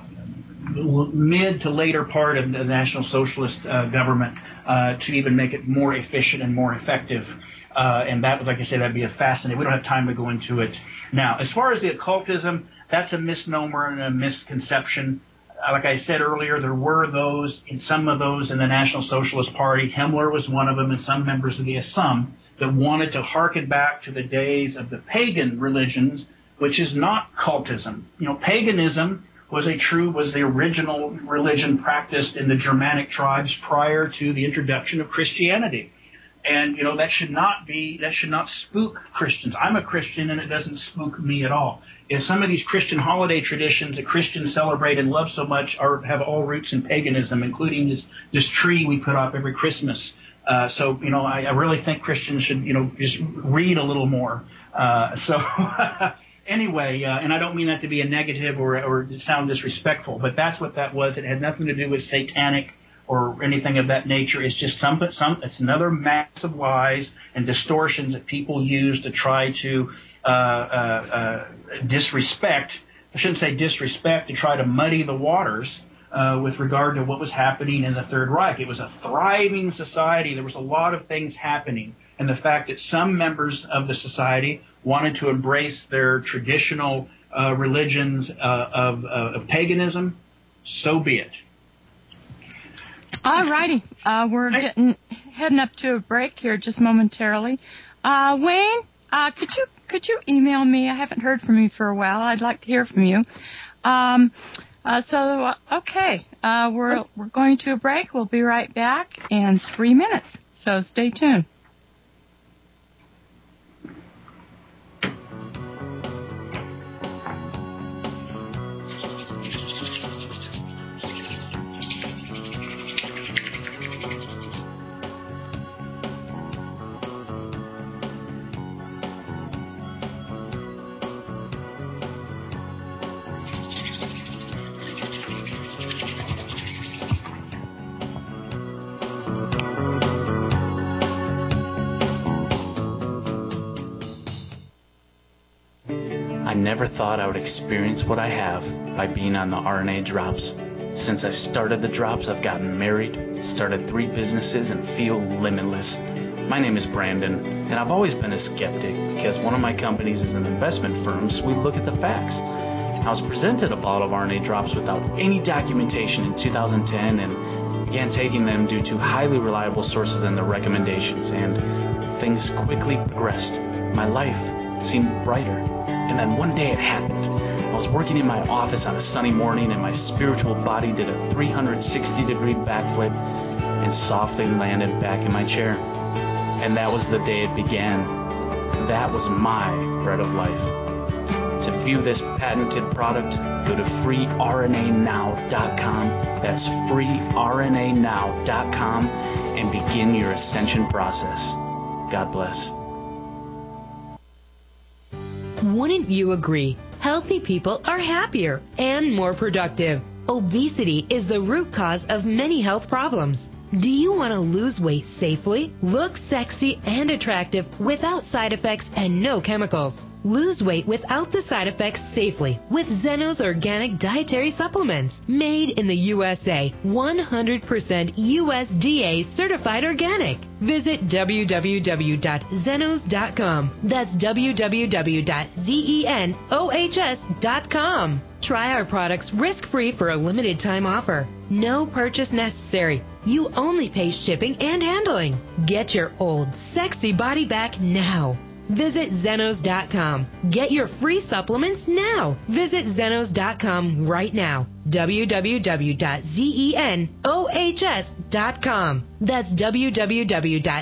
Speaker 3: mid to later part of the National Socialist uh, government uh, to even make it more efficient and more effective. Uh, and that, like I said, that'd be a fascinating. We don't have time to go into it now. As far as the occultism, that's a misnomer and a misconception. Uh, like I said earlier, there were those, in some of those in the National Socialist Party. Himmler was one of them, and some members of the S O M that wanted to harken back to the days of the pagan religions, which is not cultism. You know, paganism was a true, was the original religion practiced in the Germanic tribes prior to the introduction of Christianity. And, you know, that should not be, that should not spook Christians. I'm a Christian and it doesn't spook me at all. If some of these Christian holiday traditions that Christians celebrate and love so much are, have all roots in paganism, including this, this tree we put up every Christmas. Uh, so, you know, I, I really think Christians should, you know, just read a little more. Uh, so... Anyway, uh, and I don't mean that to be a negative or, or sound disrespectful, but that's what that was. It had nothing to do with satanic or anything of that nature. It's just some, some it's another mass of lies and distortions that people use to try to uh, uh, uh, disrespect I shouldn't say disrespect, to try to muddy the waters uh, with regard to what was happening in the Third Reich. It was a thriving society. There was a lot of things happening. And the fact that some members of the society wanted to embrace their traditional uh, religions uh, of, uh, of paganism, so be it.
Speaker 2: All righty. Uh, we're getting heading up to a break here just momentarily. Uh, Wayne, uh, could you could you email me? I haven't heard from you for a while. I'd like to hear from you. Um, uh, so, uh, okay, uh, we're we're going to a break. We'll be right back in three minutes. So stay tuned.
Speaker 20: Never thought I would experience what I have by being on the R N A drops. Since I started the drops, I've gotten married, started three businesses, and feel limitless. My name is Brandon, and I've always been a skeptic because one of my companies is an investment firm, so we look at the facts. I was presented a bottle of R N A drops without any documentation in two thousand ten and began taking them due to highly reliable sources and their recommendations, and things quickly progressed. My life seemed brighter. And then one day it happened. I was working in my office on a sunny morning, and my spiritual body did a three hundred sixty degree backflip and softly landed back in my chair. And that was the day it began. That was my bread of life. To view this patented product, go to free R N A now dot com. That's free R N A now dot com and begin your ascension process. God bless.
Speaker 21: Wouldn't you agree? Healthy people are happier and more productive. Obesity is the root cause of many health problems. Do you want to lose weight safely, look sexy and attractive without side effects and no chemicals? Lose weight without the side effects safely with Zenos Organic Dietary Supplements. Made in the U S A, one hundred percent U S D A certified organic. Visit w w w dot zenos dot com. That's w w w dot zenos dot com. Try our products risk-free for a limited time offer. No purchase necessary. You only pay shipping and handling. Get your old, sexy body back now. Visit zenos dot com. Get your free supplements now. Visit zenos dot com right now. w w w dot zenos dot com. That's w w w dot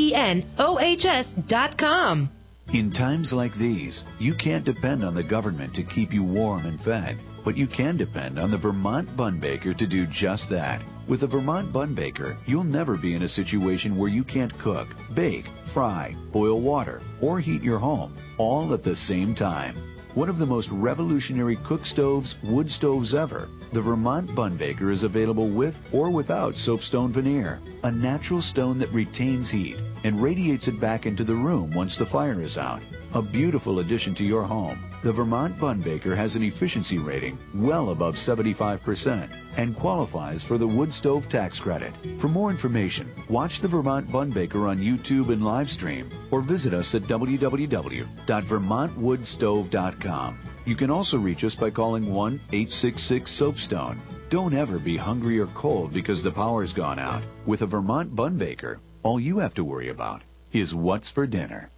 Speaker 21: zenos dot com.
Speaker 22: In times like these, you can't depend on the government to keep you warm and fed, but you can depend on the Vermont Bun Baker to do just that. With the Vermont Bun Baker, you'll never be in a situation where you can't cook, bake, fry, boil water, or heat your home, all at the same time. One of the most revolutionary cook stoves, wood stoves ever, the Vermont Bun Baker is available with or without soapstone veneer, a natural stone that retains heat and radiates it back into the room once the fire is out. A beautiful addition to your home. The Vermont Bun Baker has an efficiency rating well above seventy-five percent and qualifies for the wood stove tax credit. For more information, watch the Vermont Bun Baker on YouTube and live stream, or visit us at w w w dot vermont wood stove dot com. You can also reach us by calling one eight six six soapstone. Don't ever be hungry or cold because the power's gone out. With a Vermont Bun Baker, all you have to worry about is what's for dinner.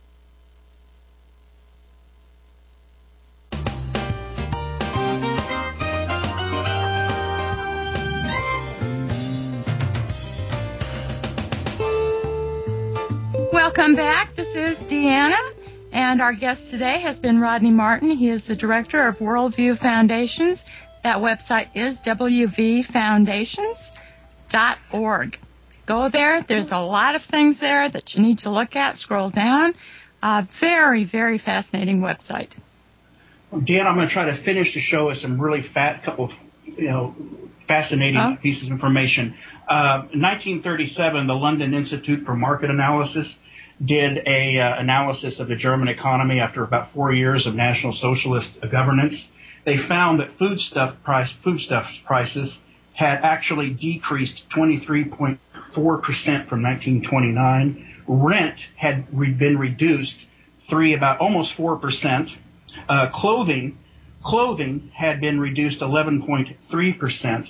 Speaker 2: Welcome back. This is Deanna, and our guest today has been Rodney Martin. He is the director of Worldview Foundations. That website is w v foundations dot org. Go there. There's a lot of things there that you need to look at. Scroll down. Uh, very, very fascinating website.
Speaker 3: Dan, I'm going to try to finish the show with some really fat, couple of, you know, fascinating oh. pieces of information. Uh, in nineteen thirty-seven, the London Institute for Market Analysis did a uh, analysis of the German economy after about four years of National Socialist uh, governance. they found that foodstuff price, foodstuffs prices had actually decreased twenty-three point four percent from nineteen twenty-nine. Rent had re- been reduced three, about almost four percent. Uh, clothing, clothing had been reduced eleven point three percent.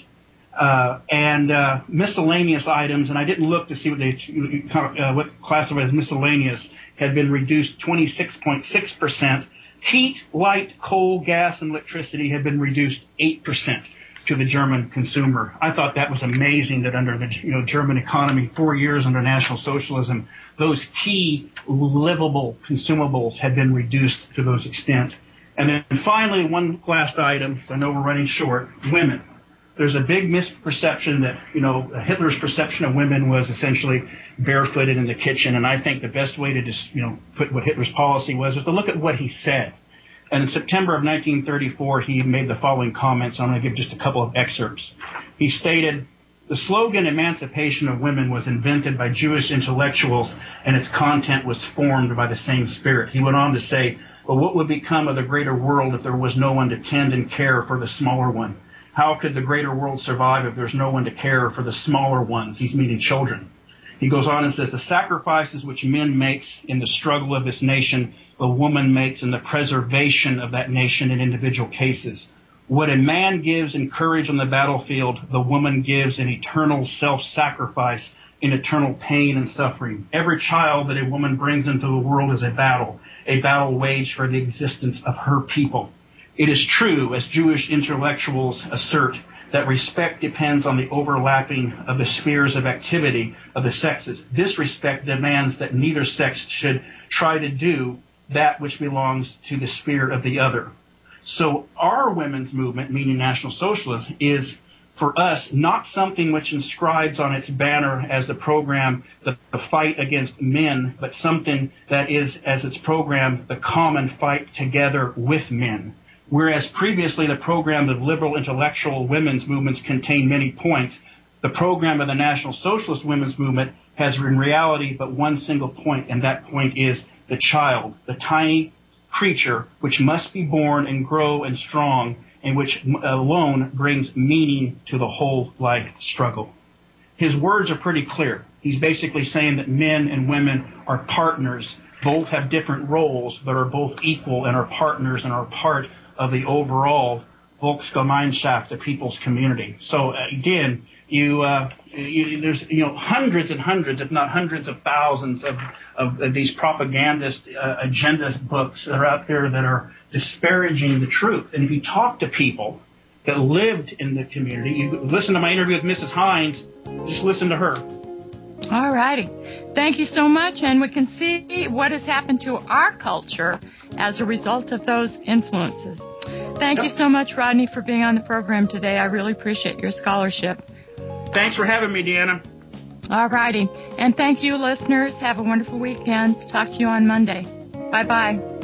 Speaker 3: Uh, and uh, miscellaneous items, and I didn't look to see what they uh, what classified as miscellaneous, had been reduced twenty-six point six percent. Heat, light, coal, gas, and electricity had been reduced eight percent to the German consumer. I thought that was amazing that under the you know German economy, four years under National Socialism, those key livable consumables had been reduced to those extent. And then finally, one last item, I know we're running short, women. There's a big misperception that, you know, Hitler's perception of women was essentially barefooted in the kitchen, and I think the best way to just, you know, put what Hitler's policy was is to look at what he said. And in September of nineteen thirty-four, he made the following comments. I'm going to give just a couple of excerpts. He stated, "The slogan emancipation of women was invented by Jewish intellectuals, and its content was formed by the same spirit." He went on to say, "Well, what would become of the greater world if there was no one to tend and care for the smaller one? How could the greater world survive if there's no one to care for the smaller ones?" He's meaning children. He goes on and says, "The sacrifices which men makes in the struggle of this nation, the woman makes in the preservation of that nation in individual cases. What a man gives in courage on the battlefield, the woman gives in eternal self-sacrifice, in eternal pain and suffering. Every child that a woman brings into the world is a battle, a battle waged for the existence of her people. It is true, as Jewish intellectuals assert, that respect depends on the overlapping of the spheres of activity of the sexes. This respect demands that neither sex should try to do that which belongs to the sphere of the other." So our women's movement, meaning National Socialism, is for us not something which inscribes on its banner as the program the, the fight against men, but something that is as its program the common fight together with men. Whereas previously the program of liberal intellectual women's movements contained many points, the program of the National Socialist women's movement has in reality but one single point, and that point is the child, the tiny creature which must be born and grow and strong, and which alone brings meaning to the whole life struggle. His words are pretty clear. He's basically saying that men and women are partners, both have different roles, but are both equal and are partners and are part of the overall Volksgemeinschaft, the people's community. So uh, again, you, uh, you there's you know hundreds and hundreds, if not hundreds of thousands of of, of these propagandist uh, agenda books that are out there that are disparaging the truth. And if you talk to people that lived in the community, you listen to my interview with Missus Hines, just listen to her.
Speaker 2: All righty. Thank you so much. And we can see what has happened to our culture as a result of those influences. Thank yep. you so much, Rodney, for being on the program today. I really appreciate your scholarship.
Speaker 3: Thanks for having me, Deanna.
Speaker 2: All righty. And thank you, listeners. Have a wonderful weekend. Talk to you on Monday. Bye-bye.